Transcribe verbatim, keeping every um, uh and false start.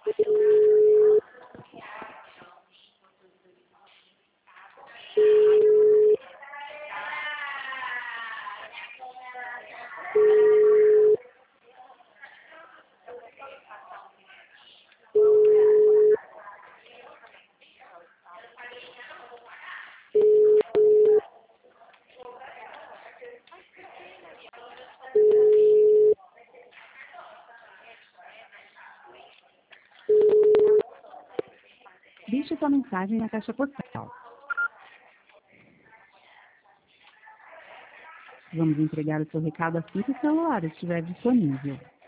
Deixe sua mensagem na caixa postal. Vamos entregar o seu recado assim que o celular estiver disponível.